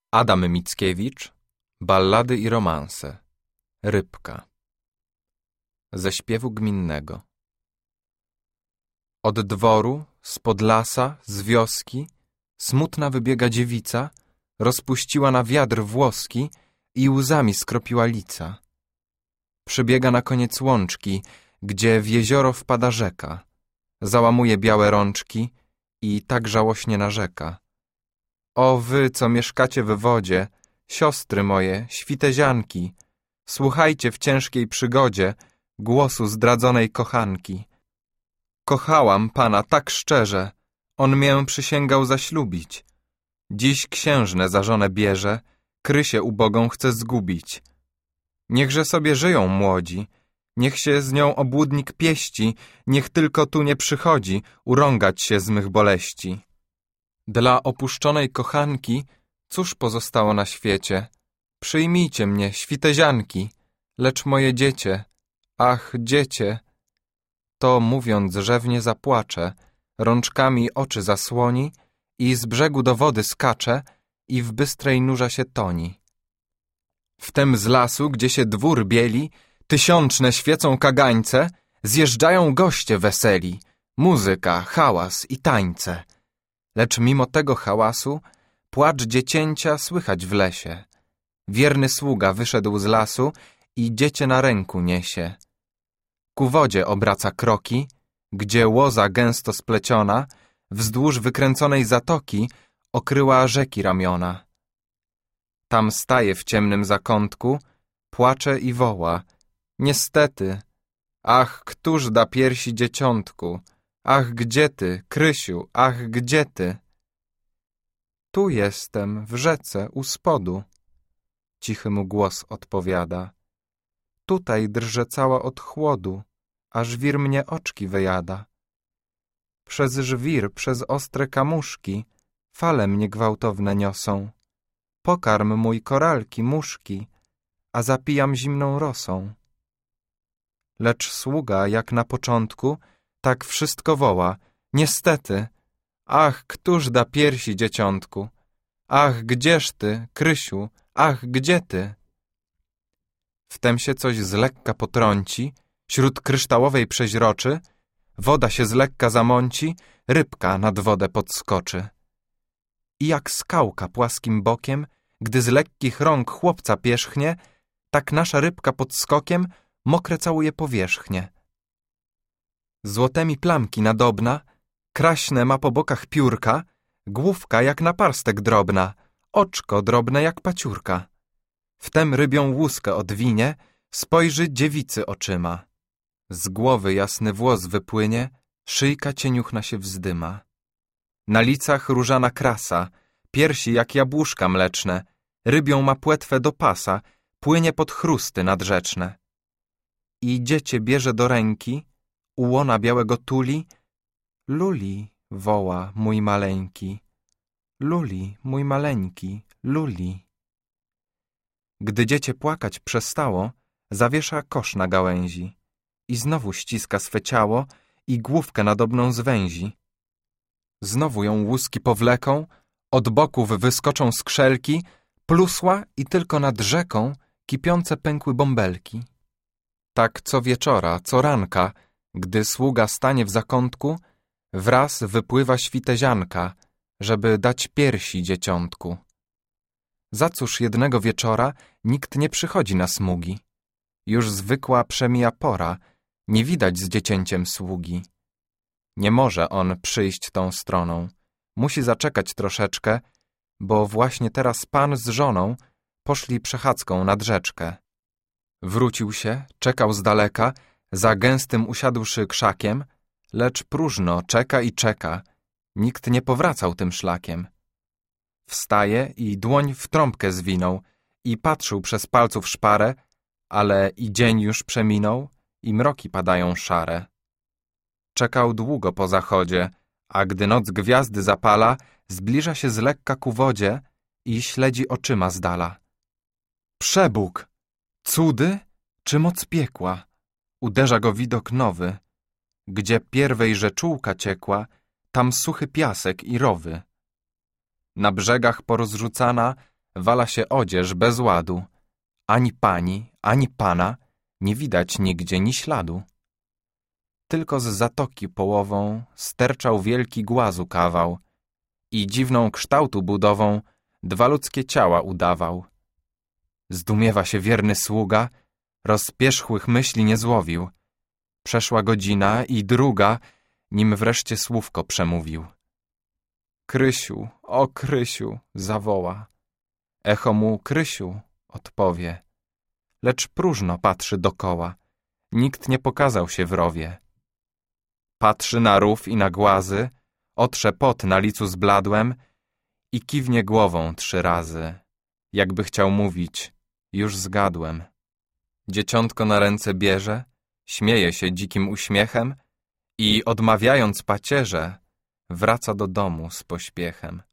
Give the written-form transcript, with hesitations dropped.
Adam Mickiewicz, Ballady i romanse. Rybka. Ze śpiewu gminnego. Od dworu, spod lasa, z wioski, smutna wybiega dziewica, rozpuściła na wiatr włoski i łzami skropiła lica. Przybiega na koniec łączki, gdzie w jezioro wpada rzeka, załamuje białe rączki i tak żałośnie narzeka. O wy, co mieszkacie w wodzie, siostry moje, świtezianki, słuchajcie w ciężkiej przygodzie głosu zdradzonej kochanki. Kochałam pana tak szczerze, on mię przysięgał zaślubić. Dziś księżnę za żonę bierze, Krysię ubogą chce zgubić. Niechże sobie żyją młodzi, niech się z nią obłudnik pieści, niech tylko tu nie przychodzi urągać się z mych boleści. Dla opuszczonej kochanki cóż pozostało na świecie? Przyjmijcie mnie, świtezianki, lecz moje dziecię, ach, dziecię. To mówiąc rzewnie zapłacze, rączkami oczy zasłoni i z brzegu do wody skacze i w bystrej nurze się toni. Wtem z lasu, gdzie się dwór bieli, tysiączne świecą kagańce, zjeżdżają goście weseli, muzyka, hałas i tańce. Lecz mimo tego hałasu płacz dziecięcia słychać w lesie. Wierny sługa wyszedł z lasu i dziecię na ręku niesie. Ku wodzie obraca kroki, gdzie łoza gęsto spleciona wzdłuż wykręconej zatoki okryła rzeki ramiona. Tam staje w ciemnym zakątku, płacze i woła. Niestety, ach, któż da piersi dzieciątku? Ach, gdzie ty, Krysiu, ach, gdzie ty? Tu jestem, w rzece, u spodu, cichy mu głos odpowiada. Tutaj drżę cała od chłodu, a żwir mnie oczki wyjada. Przez żwir, przez ostre kamuszki, fale mnie gwałtowne niosą. Pokarm mój koralki, muszki, a zapijam zimną rosą. Lecz sługa, jak na początku, tak wszystko woła. Niestety, ach, któż da piersi dzieciątku? Ach, gdzież ty, Krysiu, ach, gdzie ty? Wtem się coś z lekka potrąci, śród kryształowej przeźroczy, woda się z lekka zamąci, rybka nad wodę podskoczy. I jak skałka płaskim bokiem, gdy z lekkich rąk chłopca pierzchnie, tak nasza rybka pod skokiem mokre całuje powierzchnię. Złotemi plamki nadobna, kraśne ma po bokach piórka, główka jak naparstek drobna, oczko drobne jak paciurka. Wtem rybią łuskę odwinie, spojrzy dziewicy oczyma. Z głowy jasny włos wypłynie, szyjka cieniuchna się wzdyma. Na licach różana krasa, piersi jak jabłuszka mleczne, rybią ma płetwę do pasa, płynie pod chrusty nadrzeczne. I dziecię bierze do ręki, u łona białego tuli, Luli, woła mój maleńki, Luli, mój maleńki, Luli. Gdy dziecię płakać przestało, zawiesza kosz na gałęzi i znowu ściska swe ciało i główkę nadobną zwęzi. Znowu ją łuski powleką, od boków wyskoczą skrzelki, plusła i tylko nad rzeką kipiące pękły bąbelki. Tak co wieczora, co ranka, gdy sługa stanie w zakątku, wraz wypływa świtezianka, żeby dać piersi dzieciątku. Za cóż jednego wieczora nikt nie przychodzi na smugi. Już zwykła przemija pora, nie widać z dziecięciem sługi. Nie może on przyjść tą stroną, musi zaczekać troszeczkę, bo właśnie teraz pan z żoną poszli przechadzką nad rzeczkę. Wrócił się, czekał z daleka, za gęstym usiadłszy krzakiem, lecz próżno czeka i czeka, nikt nie powracał tym szlakiem. Wstaje i dłoń w trąbkę zwinął i patrzył przez palców szparę, ale i dzień już przeminął i mroki padają szare. Czekał długo po zachodzie, a gdy noc gwiazdy zapala, zbliża się z lekka ku wodzie i śledzi oczyma z dala. Przebóg! Cudy czy moc piekła? Uderza go widok nowy. Gdzie pierwej rzeczułka ciekła, tam suchy piasek i rowy. Na brzegach porozrzucana wala się odzież bez ładu. Ani pani, ani pana nie widać nigdzie ni śladu. Tylko z zatoki połową sterczał wielki głazu kawał i dziwną kształtu budową dwa ludzkie ciała udawał. Zdumiewa się wierny sługa, rozpierzchłych myśli nie złowił. Przeszła godzina i druga, nim wreszcie słówko przemówił. Krysiu, o Krysiu, zawoła. Echo mu Krysiu odpowie. Lecz próżno patrzy dokoła. Nikt nie pokazał się w rowie. Patrzy na rów i na głazy, otrze pot na licu zbladłem i kiwnie głową 3 razy, jakby chciał mówić, już zgadłem. Dzieciątko na ręce bierze, śmieje się dzikim uśmiechem i odmawiając pacierze, wraca do domu z pośpiechem.